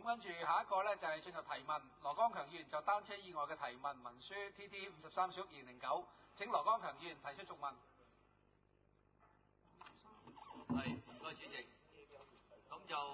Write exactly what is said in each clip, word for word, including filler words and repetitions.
跟住下一個咧就係、是、進入提問，羅光強議員就單車意外嘅提問文書 T T 五十三小二零九，請羅光強議員提出續問。 係，唔該主席。咁就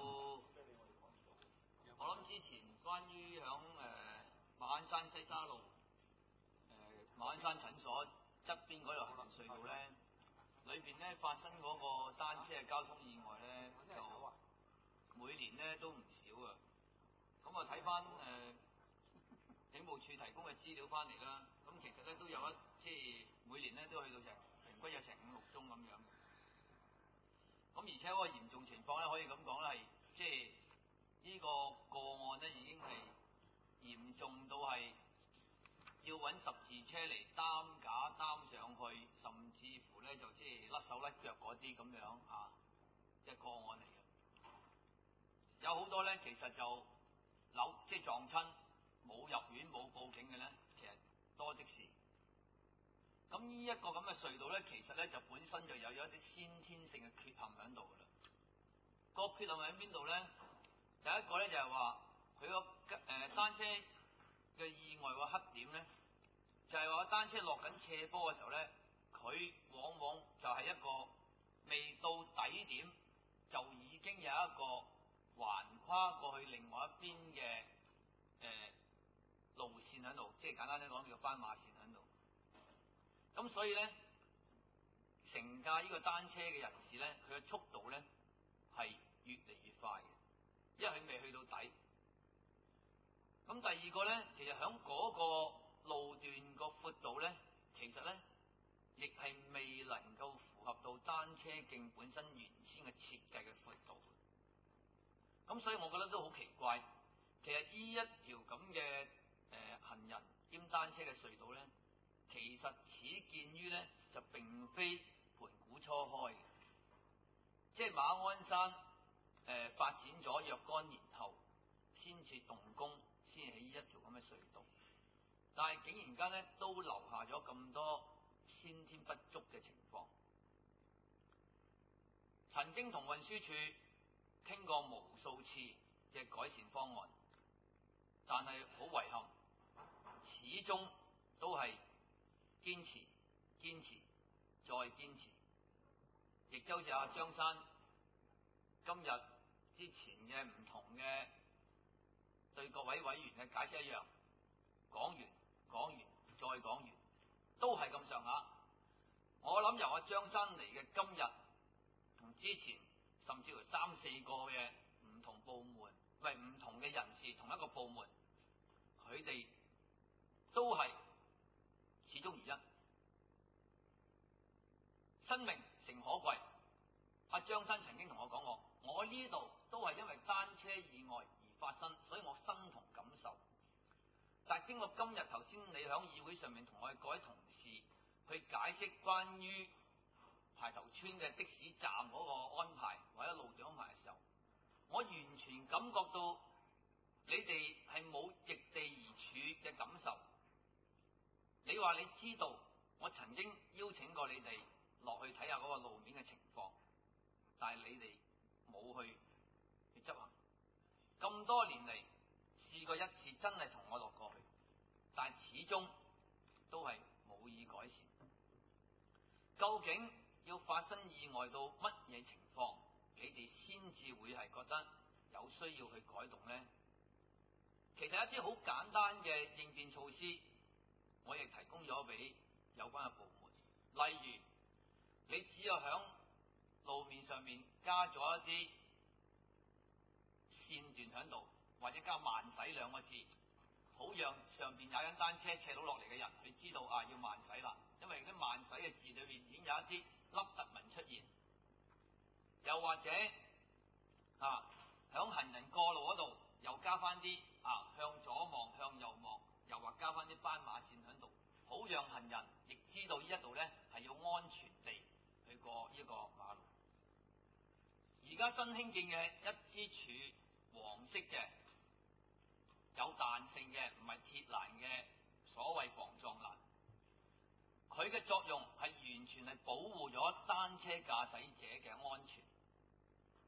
我諗之前關於響誒馬鞍山西沙路誒、呃、馬鞍山診所側邊嗰條行人隧道咧，裏邊咧發生嗰個單車嘅交通意外咧，就每年咧都唔少啊。咁啊睇翻誒警務處提供嘅資料翻嚟啦，咁其實咧都有一即係每年咧都去到成平均有成五六宗咁樣。咁而且嗰個嚴重情況咧，可以咁講咧，係即係呢個個案咧已經係嚴重到係要揾十字車嚟擔架擔上去，甚至乎咧就即係甩手甩腳嗰啲咁樣啊，即係個案嚟嘅。有好多咧，其實就扭即係撞親，冇入院冇報警嘅咧，其實多的是。咁呢一個咁嘅隧道咧，其實咧就本身就有有一啲先天性嘅缺陷喺度噶啦。個缺陷喺邊度咧？第一個咧就係話佢個誒單車嘅意外個黑點咧，就係話單車落緊斜坡嘅時候咧，佢往往就係一個未到底點就已經有一個橫跨過去另外一邊嘅誒路線喺度，即係簡單啲講叫斑馬線喺度。咁所以咧，乘駕呢個單車嘅人士咧，佢嘅速度咧係越嚟越快嘅，因為佢未去到底。咁第二個咧，其實響嗰個路段個闊度咧，其實咧亦係未能夠符合到單車徑本身原先嘅設計嘅闊度。咁所以我覺得都好奇怪，其實呢一條咁嘅誒行人兼單車嘅隧道咧，其實始建於咧就並非盤古初開嘅，即係馬鞍山誒、呃、發展咗若干年後先至動工，先起呢一條咁嘅隧道，但係竟然間咧都留下咗咁多先天不足嘅情況。曾經同運輸署傾過無數次嘅改善方案，但係好遺憾，始終都係堅持、堅持、再堅持，亦就好似阿張生今日之前嘅唔同嘅對各位委員嘅解釋一樣，講完、講完、再講完，都係咁上下。我諗由阿張生嚟嘅今日，同之前甚至乎三四個嘅唔同部門，唔係唔同嘅人士，同一個部門，佢哋都係始終如一，生命誠可貴。阿張生曾經同我講過，我呢度都係因為單車意外而發生，所以我身同感受。但係經過今日頭先你響議會上面同我哋各位同事去解釋關於排頭村嘅的，的士站嗰個安排或者路段安排嘅時候，我完全感覺到你哋係冇易地而處嘅感受。你話你知道我曾經邀請過你哋落去睇下嗰個路面嘅情況，但係你哋冇去去執行。咁多年嚟試過一次真係同我落過去，但係始終都係冇以改善。究竟要發生意外到乜嘢情況，你哋先至會係覺得有需要去改動呢？其實一啲好簡單嘅應變措施，我亦提供咗俾有關嘅部門。例如，你只有響路面上面加咗一啲線段喺度，或者加慢駛兩個字，好讓上邊踩緊單車斜到落嚟嘅人，佢知道啊要慢駛啦。因為啲慢駛嘅字裏面已經有一啲凹凸紋出現，又或者啊響行人過路嗰度又加翻啲啊向左望向右望，又或加翻啲斑馬線喺度，好讓行人亦知道呢一度呢係要安全地去過呢個馬路。而家新興建嘅一支柱黃色嘅有彈性嘅，唔係鐵欄嘅所謂防撞欄，佢嘅作用係完全係保護咗單車駕駛者嘅安全。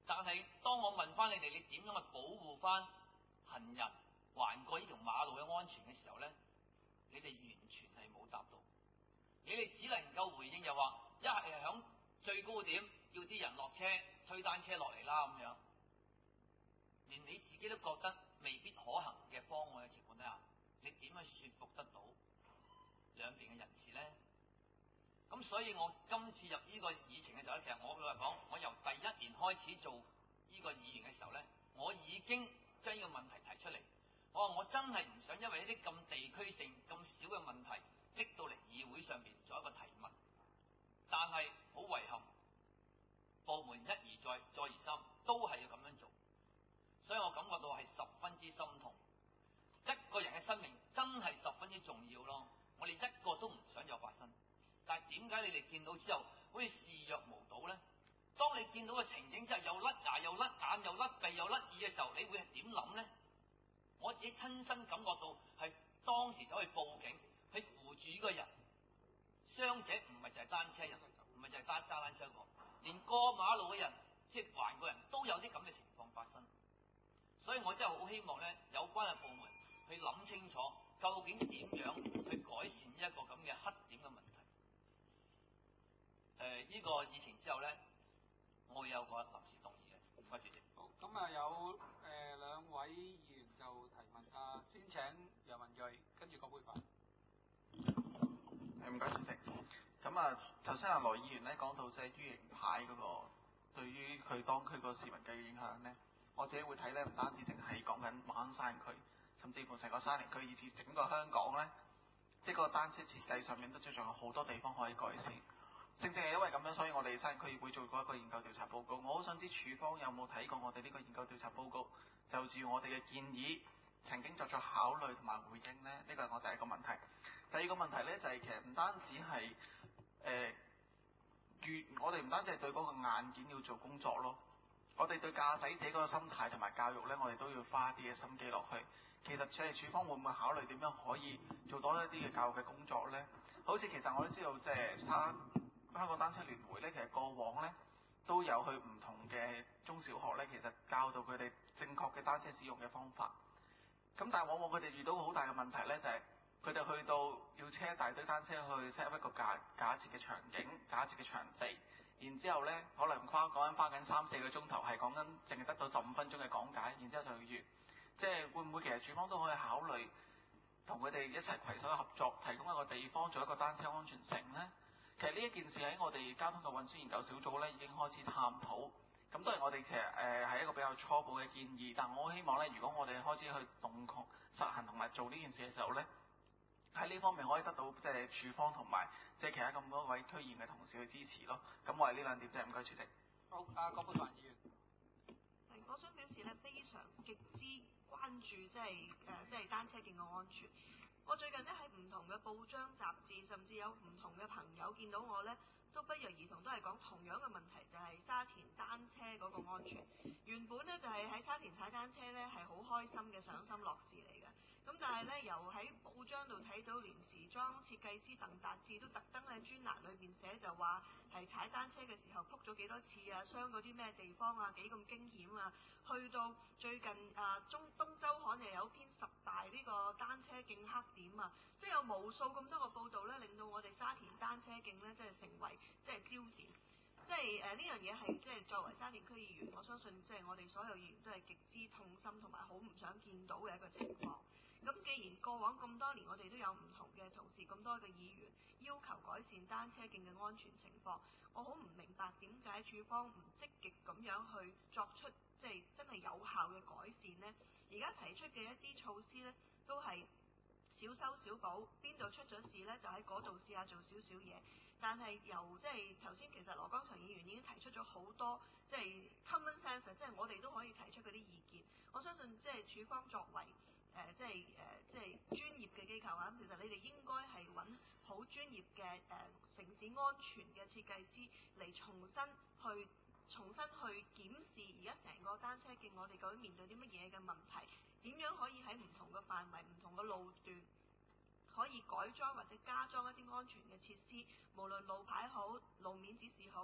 但係當我問翻你哋，你點樣去保護翻行人橫過呢條馬路嘅安全嘅時候咧，你哋完全係冇答到。你哋只能夠回應就話，一係響最高點要啲人落車推單車落嚟啦咁樣，連你自己都覺得未必可行嘅方案嘅情況底下，你點去說服得到兩邊嘅人士呢？咁所以我今次入呢個議程嘅時候，其實我佢話講，我由第一年開始做呢個議員嘅時候呢，我已經將呢個問題提出嚟。我話我真係唔想因為一啲咁地區性咁少嘅問題拎到嚟議會上面做一個提問，但係好遺憾，部門一而再，再而三都係要咁樣做，所以我感覺到係十分之心痛。一個人嘅生命真係十分之重要咯，我哋一個都唔想有發生。但係點解你哋見到之後好似視若無睹呢？當你見到嘅情景之後，又甩牙又甩眼又甩鼻又甩耳嘅時候，你會係點諗呢？我自己親身感覺到係當時走去報警，去扶住呢個人，傷者唔係就係單車人，唔係就係單揸單車個，連過馬路嘅人，即係橫過人都有啲咁嘅情況發生。所以我真係好希望呢，有關嘅部門去諗清楚，究竟點樣去改善呢一個咁嘅黑點嘅問題。誒、呃，呢、這個議程之後呢，我會有個臨時動議嘅。唔該主席。 好，咁啊有誒兩位議員就提問啊，先請楊文睿，跟住葛珮帆。 誒唔該主席。咁啊，頭先阿羅議員咧講到即係 U 型牌嗰個對於佢當區個市民嘅影響咧，我自己會睇咧，唔單止淨係講緊馬鞍山區，甚至乎成個沙田區以至整個香港咧，即係個單車設計上面都仲有好多地方可以改善。正正係因為咁樣，所以我哋沙田區議會做過一個研究調查報告。我好想知署方有冇睇過我哋呢個研究調查報告，就住我哋嘅建議曾經作出考慮同埋回應呢？呢個係我第一個問題。第二個問題呢，就係、是、其實唔單止係誒，越、呃、我哋唔單止係對嗰個硬件要做工作咯，我哋對駕駛者嗰個心態同埋教育呢，我哋都要花啲嘅心機落去。其實即係署方會唔會考慮點樣可以做多一啲嘅教育嘅工作呢？好似其實我都知道，即係沙香港單車聯會呢，其實過往呢都有去唔同嘅中小學呢，其實教導佢哋正確嘅單車使用嘅方法。咁但係往往佢哋遇到好大嘅問題呢，就係佢哋去到要車一大堆單車去 set up 一個假假設嘅場景、假設嘅場地，然之後呢可能跨講緊花緊三四個鐘頭，係講緊淨係得到十五分鐘嘅講解，然之後就要完。即係會唔會其實署方都可以考慮同佢哋一齊攜手合作，提供一個地方做一個單車安全城呢？其實呢一件事喺我哋交通嘅運輸研究小組呢已經開始探討。咁當然我哋其實誒係、呃、一個比較初步嘅建議，但我希望呢，如果我哋開始去動確實行同埋做呢件事嘅時候呢，喺呢方面可以得到即係署方同埋即係其他咁多位區議員嘅同事去支持咯。咁我係呢兩點啫，唔該主席。 好，阿葛珮帆議員。 我想表示咧，非常極之關注即係誒即係單車徑嘅安全。我最近咧喺唔同嘅報章雜誌，甚至有唔同嘅朋友見到我咧，都不約而同都係講同樣嘅問題，就係、是、沙田單車嗰個安全。原本咧就係、是、喺沙田踩單車咧係好開心嘅賞心樂事嚟嘅。咁但係咧，由喺報章度睇到，連時裝設計師鄧達志都特登喺專欄裏邊寫，就話係踩單車嘅時候撲咗幾多次啊，傷嗰啲咩地方啊，幾咁驚險啊！去到最近啊，中東週刊又有篇十大呢個單車徑黑點啊，即係有無數咁多個報導咧，令到我哋沙田單車徑咧，即係成為即係焦點。即係誒呢樣嘢係即係作為沙田區議員，我相信即係我哋所有議員都係極之痛心同埋好唔想見到嘅一個情況。咁既然過往咁多年，我哋都有唔同嘅同事咁多嘅議員要求改善單車徑嘅安全情況，我好唔明白點解署方唔積極咁樣去作出即係真係有效嘅改善呢？而家提出嘅一啲措施呢，都係小修小補，邊度出咗事呢，就喺嗰度試下做少少嘢。但係由即係頭先，其實羅光祥議員已經提出咗好多即係 common sense， 即係我哋都可以提出嗰啲意見。我相信即係署方作為誒、呃、即係誒、呃、即係專業嘅機構啊，其實你哋應該係揾好專業嘅誒、呃、城市安全嘅設計師嚟重新去重新去檢視而家成個單車徑，我哋究竟面對啲乜嘢嘅問題，點樣可以喺唔同嘅範圍、唔同嘅路段可以改裝或者加裝一啲安全嘅設施，無論路牌好、路面指示好，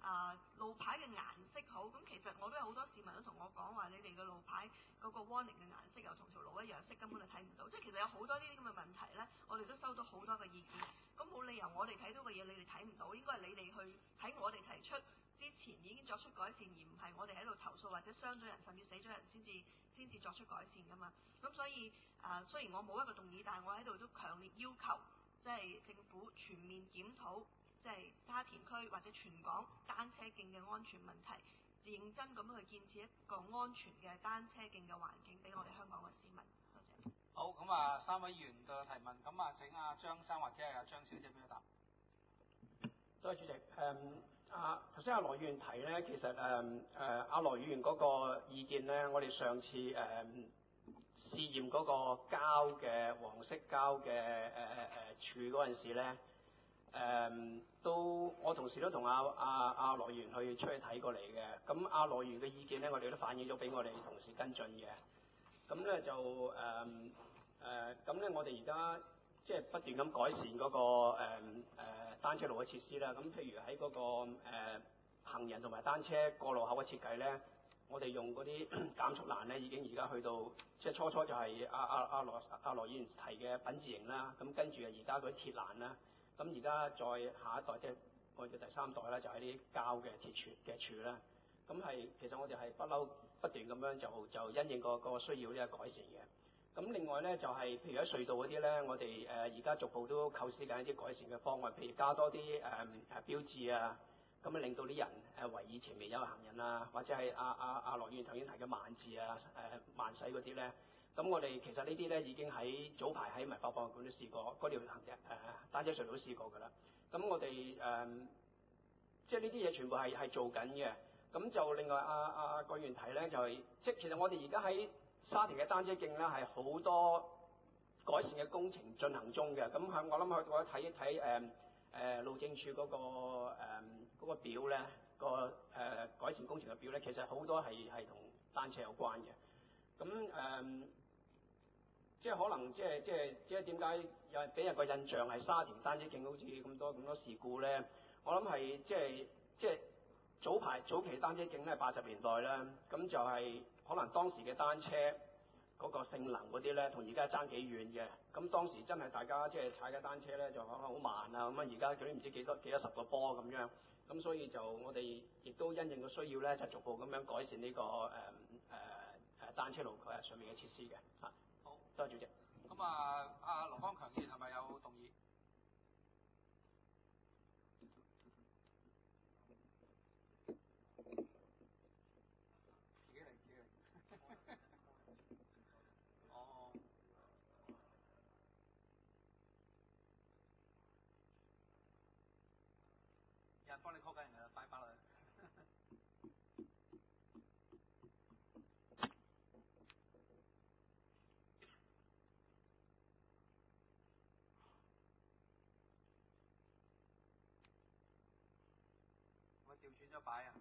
啊路牌嘅顏色好，咁其實我都有好多市民都同我講話，你哋嘅路牌嗰個 warning 嘅顏色又同條路一樣色，根本就睇唔到。即係其實有好多呢啲咁嘅問題咧，我哋都收到好多嘅意見。咁冇理由我哋睇到嘅嘢你哋睇唔到，應該係你哋去喺我哋提出之前已經作出改善，而唔係我哋喺度投訴或者傷咗人甚至死咗人先至先至作出改善噶嘛。咁所以啊、呃，雖然我冇一個動議，但係我喺度都強烈要求，即係政府全面檢討，即係沙田區或者全港單車徑嘅安全問題，認真咁去建設一個安全嘅單車徑嘅環境俾我哋香港嘅市民。多謝。 好，咁啊三位議員嘅提問，咁啊請阿張生或者係阿張小姐俾佢答。 多謝主席。誒啊頭先阿羅議員提咧，其實誒誒阿羅議員嗰個意見咧，我哋上次誒、呃、試驗嗰個膠嘅黃色膠嘅誒誒誒柱嗰陣時咧，誒、呃、都我同時都同阿阿阿羅議員去出去睇過嚟嘅。咁阿羅議員嘅意見咧，我哋都反映咗俾我哋同事跟進嘅。咁咧就誒誒咁咧，我哋而家即係不斷咁改善嗰、那個誒誒、呃、單車路嘅設施啦。咁譬如喺嗰、那個誒、呃、行人同埋單車過路口嘅設計咧，我哋用嗰啲減速欄咧，已經而家去到即係初初就係阿阿阿羅阿羅議員提嘅品字形啦。咁跟住啊，而家嗰啲鐵欄啦。咁而家再下一代即係我哋第三代咧，就係啲膠嘅鐵柱嘅柱啦。咁係其實我哋係不嬲不斷咁樣就就因應個個需要呢個改善嘅。咁另外咧就係、是、譬如喺隧道嗰啲咧，我哋誒而家逐步都構思緊一啲改善嘅方案，譬如加多啲誒誒標誌啊，咁啊令到啲人誒圍以前面有行人啊，或者係阿阿阿羅議員頭先提嘅慢字啊、誒、呃、慢駛嗰啲咧。咁我哋其實呢啲咧已經喺早排喺文化博物館都試過，嗰條行人誒、呃、單車隧道都試過㗎啦。咁我哋誒、呃、即係呢啲嘢全部係係做緊嘅。咁就另外阿阿郭議員提咧，就係、是、即係其實我哋而家喺沙田嘅單車徑咧係好多改善嘅工程進行中嘅。咁係我諗我我睇一睇誒誒路政署嗰、那個誒嗰、呃那個表咧，個誒、呃、改善工程嘅表咧，其實好多係係同單車有關嘅。咁誒、呃、即係可能即係即係即係點解有俾人個印象係沙田單車徑好似咁多咁多事故咧？我諗係即係即係。早排早期單車徑咧，八十年代啦，咁就係可能當時嘅單車嗰個性能嗰啲咧，同而家爭幾遠嘅。咁當時真係大家即係踩嘅單車咧，就可能好慢啊，咁啊而家嗰啲唔知幾多幾多十個波咁樣。咁所以就我哋亦都因應個需要咧，就逐步咁樣改善呢、這個誒誒誒單車路誒上面嘅設施嘅。嚇，好，多謝主席。 咁啊，阿羅光強議員係咪有動議？哦，有人幫你 call 緊人啦，快翻嚟。我調轉咗擺啊！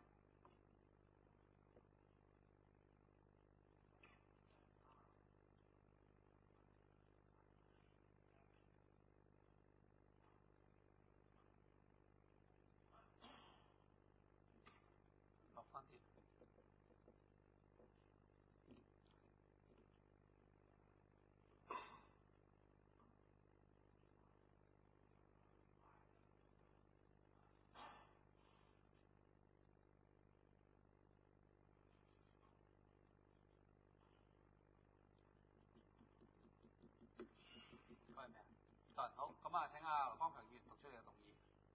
落翻啲。係咪啊？得好，咁啊，請阿羅光強議員讀出你嘅動議。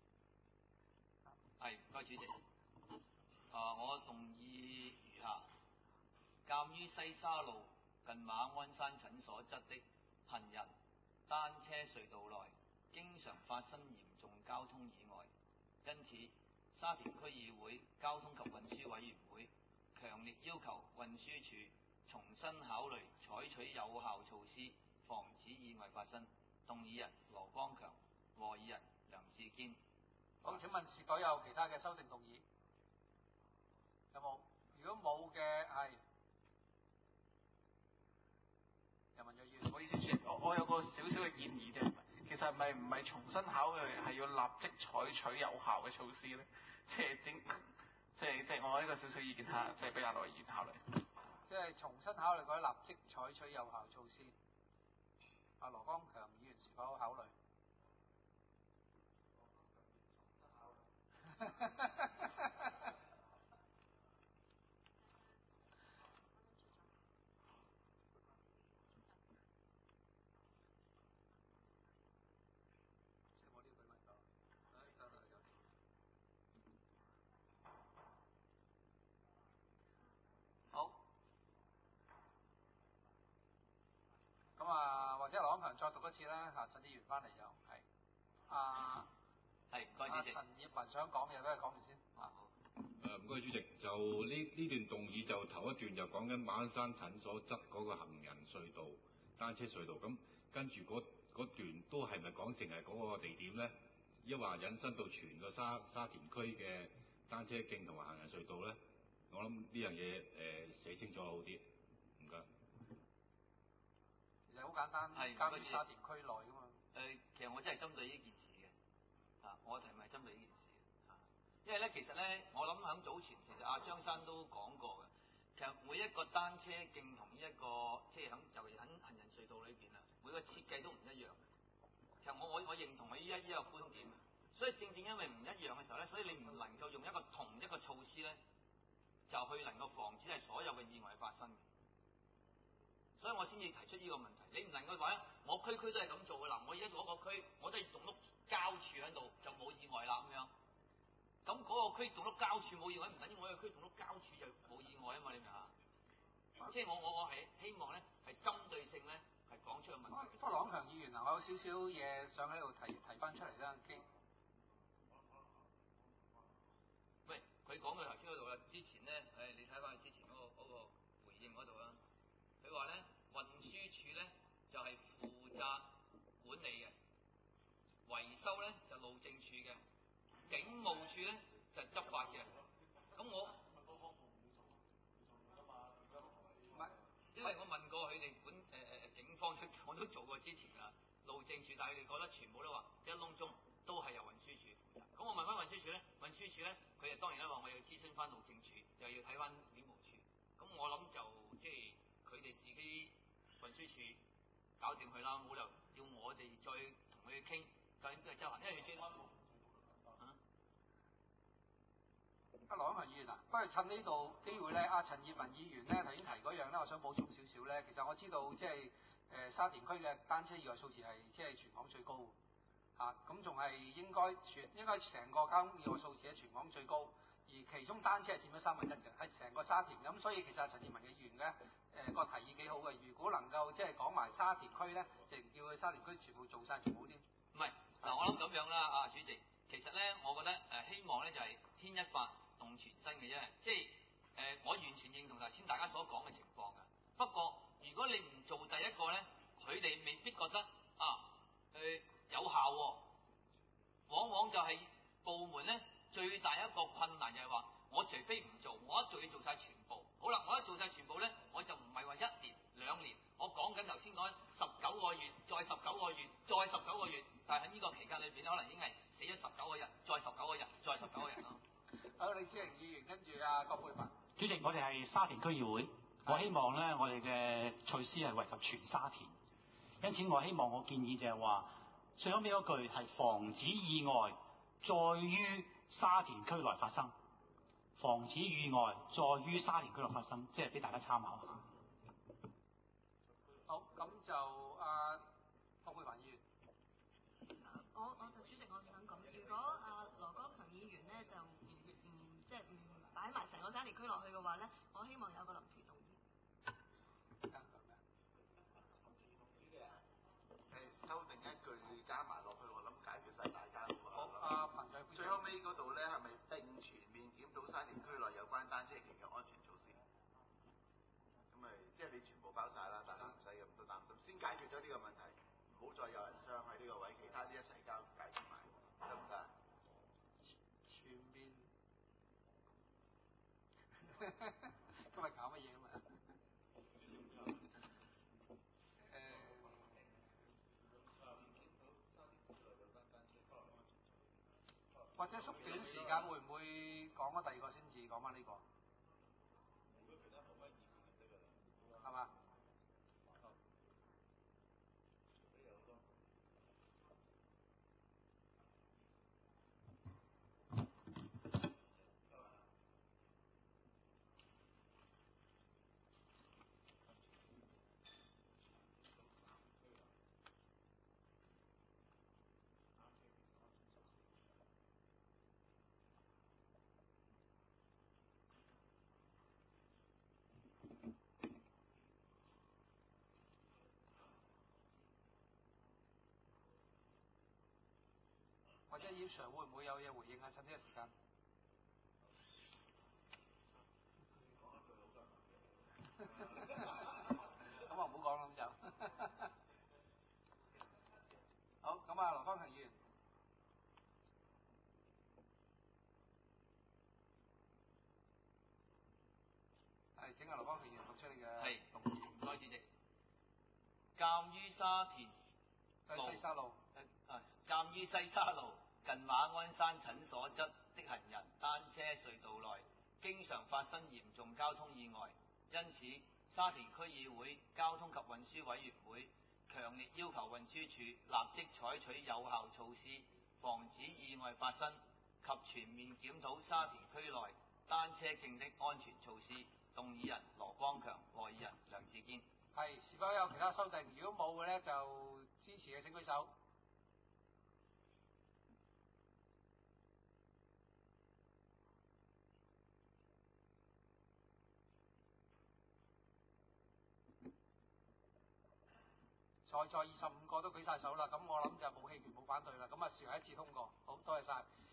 係，唔該主席。啊，我動議如下：鑑於西沙路近馬鞍山診所側的行人單車隧道內經常發生嚴重交通意外，因此沙田區議會交通及運輸委員會強烈要求運輸署重新考慮採取有效措施，防止意外發生。動議人羅光強，和議人梁志堅。 好，請問是否有其他嘅修正動議？有冇？如果冇嘅係，人民議員， 唔好意思，主席，我我有個少少嘅建議啫。其實係咪唔係重新考慮係要立即採取有效嘅措施咧？ 即係整，即係即係我呢個少少意見下，即係俾阿羅議員考慮。 即係重新考慮嗰啲立即採取有效措施。阿羅光強議員是否考慮？好。咁啊，或者羅光強再讀一次啦。嚇，陳議員翻嚟就係。啊。 係，唔該主席。 陳業文想講嘢，俾佢講完先。啊。 誒，唔該主席，就呢呢段動議就頭一段就講緊馬鞍山診所側嗰個行人隧道、單車隧道，咁跟住嗰嗰段都係咪講淨係嗰個地點咧？抑或引申到全個沙沙田區嘅單車徑同埋行人隧道咧？我諗呢樣嘢誒寫清楚好啲，唔該。 其實好簡單， 係監於沙田區內噶嘛。 誒，其實我真係針對呢件事嘅，啊，我提唔係針對呢件事嘅，啊，因為咧其實咧，我諗喺早前其實阿張生都講過嘅，其實每一個單車徑同一個即係喺尤其喺行人隧道裏邊啊，每個設計都唔一樣嘅。其實我我我認同佢呢一呢個觀點，所以正正因為唔一樣嘅時候咧，所以你唔能夠用一個同一個措施咧，就去能夠防止係所有嘅意外發生嘅。所以我先至提出呢個問題，你唔能夠話我區區都係咁做嘅啦，我而家做一個區，我都係棟碌膠柱喺度就冇意外啦咁樣。咁嗰個區棟碌膠柱冇意外，唔等於我個區棟碌膠柱就冇意外啊嘛？你明嘛？即係我我我係希望咧係針對性咧係講出個問題。 不過羅光強議員啊，我有少少嘢想喺度提提翻出嚟啦。 喂，佢講到頭先嗰度啦，之前咧，誒你睇翻佢之前嗰、嗰個嗰個回應嗰度啦，佢話咧運輸署咧就係、是、負責管理嘅，維修咧就路政署嘅，警務處咧就係、執法嘅。咁我唔係，因為我問過佢哋管誒誒誒警方，我都做過之前啊路政署，但係佢哋覺得全部都話一窿中都係由運輸署負責。咁我問翻運輸署咧，運輸署咧佢就當然咧話我要諮詢翻路政署，又要睇翻警務處。咁我諗就即係佢哋自己運輸署搞掂佢啦，冇理由要我哋再同佢傾究竟邊個執行，因為佢知啊。 阿羅光強議員啊，不如趁呢度機會咧，阿陳業文議員咧頭先提嗰樣咧，我想補充少少咧。其實我知道即係誒沙田區嘅單車意外數字係即係全港最高嚇，咁仲係應該全應該成個交通意外數字喺全港最高，而其中單車係佔咗三分一嘅，係成個沙田。咁所以其實陳業文嘅議員咧誒個提議幾好嘅，如果能夠即係講埋沙田區咧，就叫佢沙田區全部做晒全部添。 唔係嗱，我諗咁樣啦，啊主席，其實咧，我覺得誒、呃、希望咧就係、是、牽一髮動全身嘅啫，即係誒、呃、我完全認同頭先大家所講嘅情況嘅。不過如果你唔做第一個咧，佢哋未必覺得啊誒、呃、有效喎、哦。往往就係部門咧最大一個困難就係話，我除非唔做，我一做要做晒全部。好啦，我一做晒全部咧，我就唔係話一年兩年，我講緊頭先講十九個月，再十九個月，再十九個月，但係喺呢個期間裏邊可能已經係死咗十九個日，再十九個日，再十九個日咯。 好，李思榮議員跟住阿葛珮帆。 主席，我哋係沙田區議會，我希望咧我哋嘅措施係惠及全沙田，因此我希望我建議就係話，最後尾嗰句係防止意外在於沙田區內發生，防止意外在於沙田區內發生，即係俾大家參考下。 好，咁就阿葛珮帆議員。 我我就主席，我想講，如果阿羅光強議員咧就唔唔即係唔擺埋成個沙田區落去嘅話咧，我希望有個臨時動議。 係修訂一句加埋落去，我諗解決晒大家嘅好，阿彭仔。 最後尾嗰度咧，係咪並全面檢討沙田區內有關單車徑嘅安全措施？咁咪即係你全部包晒啦，大家唔使咁多擔心，先解決咗呢個問題。唔好再有人傷喺呢個位，其他啲一齊交解決埋，得唔得？ 全面，今日搞乜嘢啊嘛？誒，或者縮短時間，會唔會講咗第二個先至講翻呢個？係嘛？或者葉 Sir 會唔會有嘢回應啊？趁呢個時間。咁啊唔好講啦，咁就好。咁啊，羅光強議員，係請阿羅光強議員讀出你嘅係動議。 唔該主席。鑑於沙田路西沙路啊，鑑於西沙路近馬鞍山診所側的行人單車隧道內經常發生嚴重交通意外，因此沙田區議會交通及運輸委員會強烈要求運輸署立即採取有效措施，防止意外發生及全面檢討沙田區內單車徑的安全措施。動議人羅光強，和議人梁志堅。 係，是否有其他修訂？如果冇嘅咧，就支持嘅請舉手。在座二十五個都舉晒手啦，咁我諗就冇棄權冇反對啦，咁啊視為一致通過。好，多謝晒。